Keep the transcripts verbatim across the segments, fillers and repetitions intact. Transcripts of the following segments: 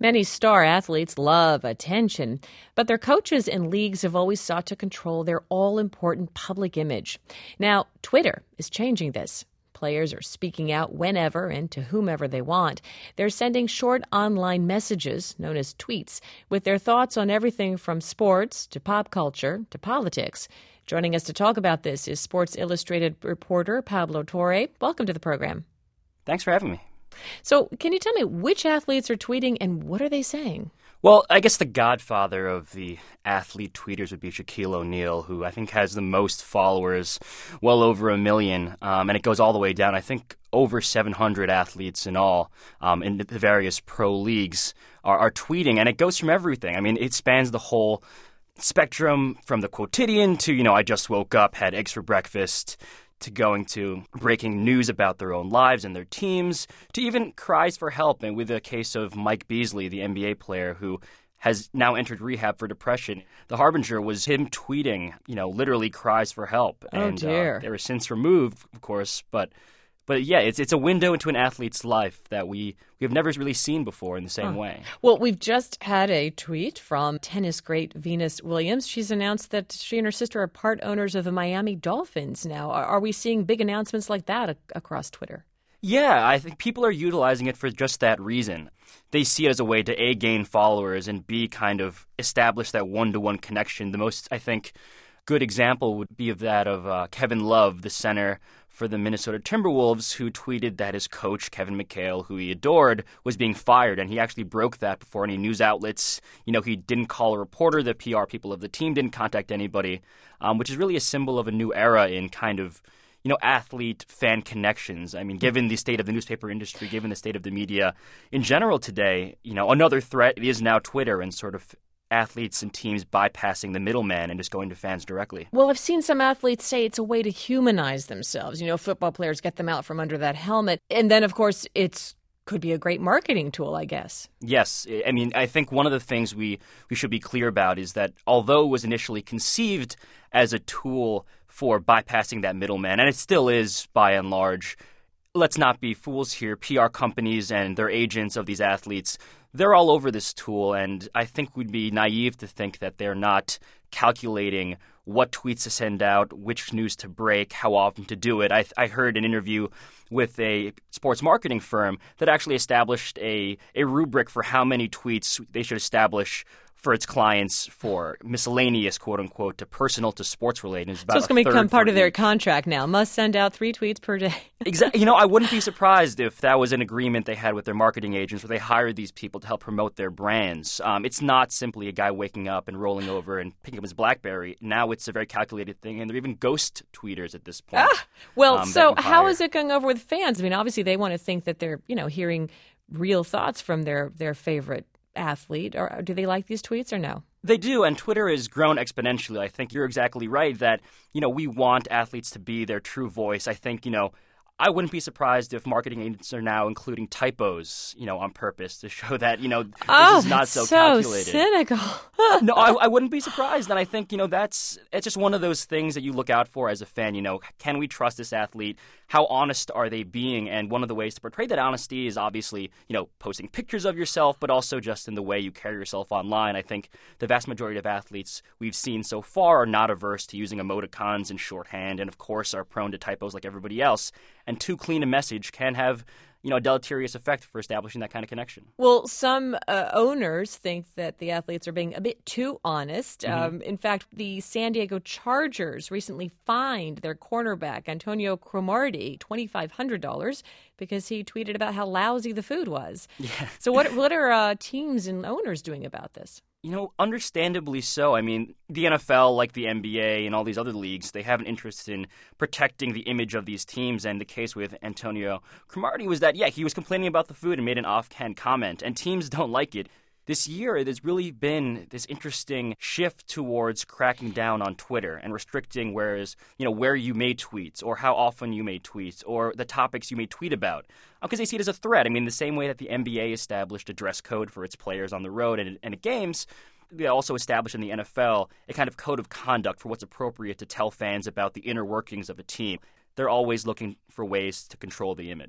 Many star athletes love attention, but their coaches and leagues have always sought to control their all-important public image. Now, Twitter is changing this. Players are speaking out whenever and to whomever they want. They're sending short online messages, known as tweets, with their thoughts on everything from sports to pop culture to politics. Joining us to talk about this is Sports Illustrated reporter Pablo Torre. Welcome to the program. Thanks for having me. So can you tell me which athletes are tweeting and what are they saying? Well, I guess the godfather of the athlete tweeters would be Shaquille O'Neal, who I think has the most followers, well over a million, um, and it goes all the way down. I think over seven hundred athletes in all um, in the various pro leagues are, are tweeting, and it goes from everything. I mean, it spans the whole spectrum from the quotidian to, you know, I just woke up, had eggs for breakfast, to going to breaking news about their own lives and their teams, to even cries for help. And with the case of Mike Beasley, the N B A player who has now entered rehab for depression, the harbinger was him tweeting, you know, literally cries for help. Oh, and dear. Uh, they were since removed, of course, but But yeah, it's it's a window into an athlete's life that we, we have never really seen before in the same huh. way. Well, we've just had a tweet from tennis great Venus Williams. She's announced that she and her sister are part owners of the Miami Dolphins now. Are, are we seeing big announcements like that a- across Twitter? Yeah, I think people are utilizing it for just that reason. They see it as a way to A, gain followers, and B, kind of establish that one-to-one connection. The most, I think, good example would be of that of uh, Kevin Love, the center for the Minnesota Timberwolves, who tweeted that his coach, Kevin McHale, who he adored, was being fired. And he actually broke that before any news outlets. You know, he didn't call a reporter. The P R people of the team didn't contact anybody, um, which is really a symbol of a new era in kind of, you know, athlete-fan connections. I mean, given the state of the newspaper industry, given the state of the media in general today, you know, another threat is now Twitter and sort of athletes and teams bypassing the middleman and just going to fans directly. Well, I've seen some athletes say it's a way to humanize themselves. You know, football players get them out from under that helmet. And then, of course, it's could be a great marketing tool, I guess. Yes. I mean, I think one of the things we, we should be clear about is that although it was initially conceived as a tool for bypassing that middleman, and it still is by and large, let's not be fools here. P R companies and their agents of these athletes, they're all over this tool, and I think we'd be naive to think that they're not calculating what tweets to send out, which news to break, how often to do it. I, I heard an interview with a sports marketing firm that actually established a, a rubric for how many tweets they should establish for its clients for miscellaneous, quote-unquote, to personal to sports-related. It's so it's going to become part of their contract now. Must send out three tweets per day. Exactly. You know, I wouldn't be surprised if that was an agreement they had with their marketing agents where they hired these people to help promote their brands. Um, it's not simply a guy waking up and rolling over and picking up his BlackBerry. Now it's a very calculated thing, and they're even ghost tweeters at this point. Ah, well, um, so how is it going over with fans? I mean, obviously they want to think that they're, you know, hearing real thoughts from their, their favorite athlete, or do they like these tweets or no? They do, and Twitter has grown exponentially. I think you're exactly right that, you know, we want athletes to be their true voice. I think, you know, I wouldn't be surprised if marketing agents are now including typos, you know, on purpose to show that, you know, this oh, is not so, so calculated. cynical. No, I, I wouldn't be surprised. And I think, you know, that's it's just one of those things that you look out for as a fan. You know, can we trust this athlete? How honest are they being? And one of the ways to portray that honesty is obviously, you know, posting pictures of yourself, but also just in the way you carry yourself online. I think the vast majority of athletes we've seen so far are not averse to using emoticons and shorthand, and of course are prone to typos like everybody else. And too clean a message can have, you know, a deleterious effect for establishing that kind of connection. Well, some uh, owners think that the athletes are being a bit too honest. Mm-hmm. Um, in fact, the San Diego Chargers recently fined their cornerback, Antonio Cromartie, two thousand five hundred dollars because he tweeted about how lousy the food was. Yeah. So what, what are uh, teams and owners doing about this? You know, understandably so. I mean, the N F L, like the N B A and all these other leagues, they have an interest in protecting the image of these teams. And the case with Antonio Cromartie was that, yeah, he was complaining about the food and made an offhand comment, and teams don't like it. This year, there's really been this interesting shift towards cracking down on Twitter and restricting whereas, you know, where you may tweet or how often you may tweet or the topics you may tweet about, because they see it as a threat. I mean, the same way that the N B A established a dress code for its players on the road and, and at games, they also established in the N F L a kind of code of conduct for what's appropriate to tell fans about the inner workings of a team. They're always looking for ways to control the image.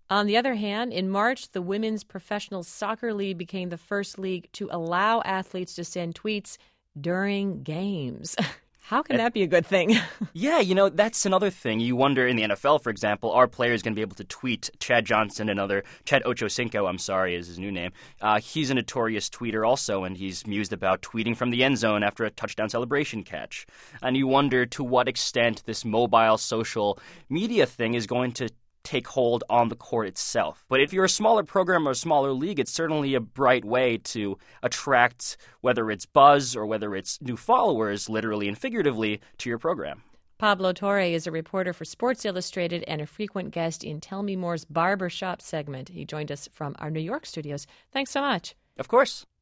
On the other hand, in March, the Women's Professional Soccer League became the first league to allow athletes to send tweets during games. How can that be a good thing? Yeah, you know, that's another thing. You wonder in the N F L, for example, are players going to be able to tweet? Chad Johnson, another, Chad Ochocinco, I'm sorry, is his new name. Uh, he's a notorious tweeter also, and he's mused about tweeting from the end zone after a touchdown celebration catch. And you wonder to what extent this mobile social media thing is going to take hold on the court itself. But if you're a smaller program or a smaller league, it's certainly a bright way to attract, whether it's buzz or whether it's new followers, literally and figuratively, to your program. Pablo Torre is a reporter for Sports Illustrated and a frequent guest in Tell Me More's Barbershop segment. He joined us from our New York studios. Thanks so much. Of course.